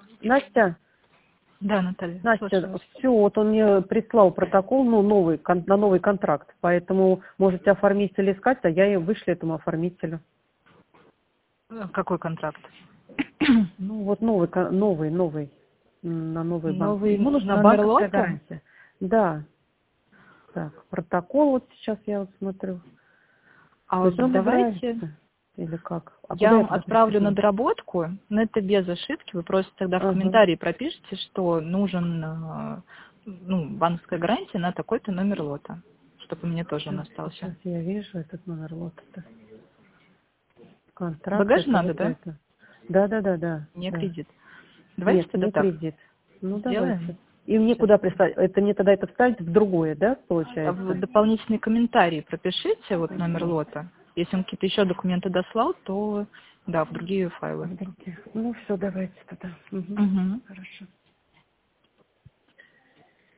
Настя, Да, Наталья. Настя, все, вот он мне прислал протокол, ну, новый, на новый контракт, поэтому можете оформителя искать, а я и вышлю этому оформителю. Какой контракт? Ну, вот новый, на новый банк. Новый, ему нужна Номер банковская лота? гарантия. Да. Так, протокол вот сейчас я вот смотрю. А То вот есть он давайте играется? Или как? А я куда вам это отправлю на прикрепить? доработку, но это без ошибки. Вы просто тогда в Ага. комментарии пропишите, что нужен ну, банковская гарантия на такой-то номер лота, чтобы мне тоже он Сейчас остался. я вижу этот номер лота-то. Контракт Багаж это надо, вот да? это. Да, да, да, да, Не да. кредит. Давайте Нет, тогда не так кредит. Ну давайте. сделаем. И мне Сейчас. куда прислать? Это мне тогда это вставить в другое, да, В получается? дополнительные комментарии пропишите вот номер лота. Если он какие-то еще документы дослал, то да, в другие файлы. В других. Ну все, давайте тогда. Угу. Угу. Хорошо.